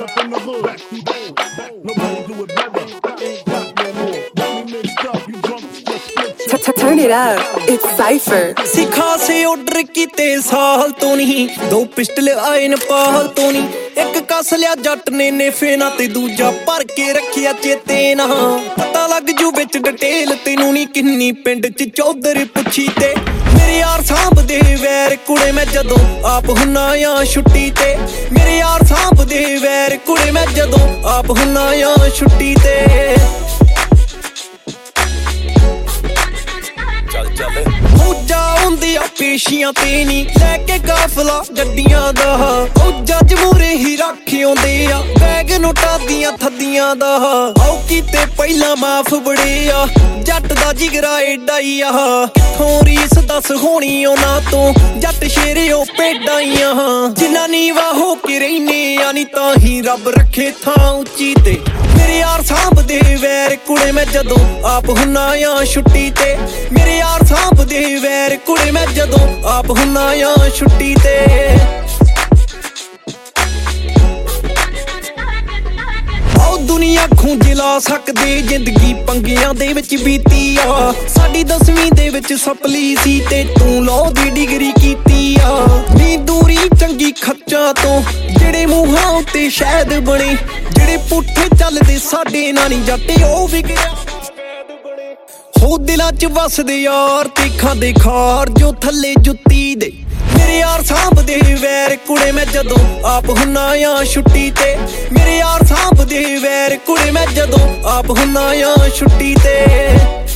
up in the hood. Back to the nobody do it better. Ain't got no more. Got me mixed up. You drunk, just split. Turn it up, it's Cypher. ਸਿਖਾ ਸੇ order ਕੀਤੇ ਸਾਲ ਤੋਂ ਨਹੀਂ, 2 pistol ਆਏ ਨੇਪਾਲ ਤੋਂ ਨਹੀਂ। ਇੱਕ ਕੱਸ ਲਿਆ ਜੱਟ ਨੇ ਨੇਫੇ ਨਾ ਤੇ ਦੂਜਾ ਭਰ ਕੇ ਰੱਖਿਆ ਚੇਤੇ ਨਾ। ਪਤਾ ਲੱਗ ਜੂ ਵਿੱਚ ਡਿਟੇਲ ਤੈਨੂੰ ਨਹੀਂ ਕਿੰਨੀ ਪਿੰਡ 'ਚ ਚੌਧਰ ਪੁੱਛੀ ਤੇ। ਮੇਰੇ ਯਾਰ ਸਾਂਭਦੇ ਵੈਰ ਕੁੜੇ ਮੈਂ ਜਦੋਂ ਆਪ ਹੁੰਨਾ ਆ ਛੁੱਟੀ ਤੇ। ਮੇਰੇ ਯਾਰ ਸਾਂਭਦੇ ਵੈਰ ਕੁੜੇ ਮੈਂ ਜਦੋਂ ਆਪ ਹੁੰਨਾ ਆ ਛੁੱਟੀ ਤੇ। ਫੌਜਾਂ ਹੁੰਦੀਆਂ ਪੇਸ਼ੀਆਂ ਤੇ ਨੀ ਲੈ ਕੇ ਕਾਫਲਾ ਗੱਡੀਆਂ ਦਾ। ਉਹ ਜੱਜ ਮੂਰੇ ਹੀ ਰੱਖ ਆਉਂਦੇ ਆ ਬੈਗ ਨੋਟਾਂ ਦੀਆਂ ਥੱਦੀਆਂ ਦਾ। ਆਓ ਕੀਤੇ ਪਹਿਲਾਂ ਮਾਫ ਬੜੇ ਆ ਜੱਟ ਦਾ ਜਿਗਰਾ ਏਡਾ ਹੀ ਆ। ਕਿੱਥੋਂ ਰੀਸ ਦੱਸ ਹੋਣੀ ਉਹਨਾਂ ਤੋਂ ਜੱਟ ਸ਼ੇਰਿਓ ਭੇਡਾਂ ਹੀ ਆ। ਜਿਨ੍ਹਾਂ ਨੀਵਾ ਹੋ ਕੇ ਰਹਿਨੇ ਆ ਨੀ ਤਾਂ ਹੀ ਰੱਬ ਰੱਖੇ ਥਾਂ ਉੱਚੀ ਤੇ। ਮੇਰੇ ਯਾਰ ਸਾਂਭਦੇ ਵੈਰ ਕੁੜੇ ਮੈਂ ਜਦੋਂ ਆਪ ਹੁੰਨਾ ਆ ਛੁੱਟੀ ਤੇ। ਮੇਰੇ ਯਾਰ ਸਾਂਭਦੇ ਵੈਰ ਕੁੜੇ ਮੈਂ ਜਦੋਂ ਆਪ ਹੁੰਨਾ ਆ ਛੁੱਟੀ ਤੇ। ਆਓ ਦੁਨੀਆ ਖੂੰਜ ਲਾ ਸਕਦੇ ਜ਼ਿੰਦਗੀ ਪੰਗਿਆਂ ਦੇ ਵਿੱਚ ਬੀਤੀ ਆ। ਸਾਡੀ 10ਵੀਂ ਦੇ ਵਿੱਚ ਸਪਲੀ ਸੀ ਤੇ ਤੂੰ ਲੋ ਦੀ ਡਿਗਰੀ ਕੀਤੀ ਆ। ਨੀ ਦੂਰੀ ਚੰਗੀ ਖੱਚਾਂ ਤੋਂ ਜਿਹੜੇ ਮੂੰਹਾਂ ਉੱਤੇ ਸ਼ਾਇਦ ਬਣੇ। ਜਿਹੜੇ ਪੁੱਠੇ ਚੱਲਦੇ ਸਾਡੇ ਨਾਲ ਨੀ ਜੱਟ ਉਹ ਵਿਗੜਿਆ ਹੋ। ਦਿਲਾਂ 'ਚ ਵਸਦੇ ਯਾਰ ਤੇ ਖਾਂਦੇ ਖਾਰ ਜੋ ਥੱਲੇ ਜੁੱਤੀ ਦੇ। ਮੇਰੇ ਯਾਰ ਸਾਂਭਦੇ ਵੈਰ ਕੁੜੇ ਮੈਂ ਜਦੋਂ ਆਪ ਹੁੰਨਾ ਆ ਛੁੱਟੀ ਤੇ। ਮੇਰੇ ਯਾਰ ਸਾਂਭਦੇ ਵੈਰ ਕੁੜੇ ਮੈਂ ਜਦੋਂ ਆਪ ਹੁੰਨਾ ਆ ਛੁੱਟੀ ਤੇ।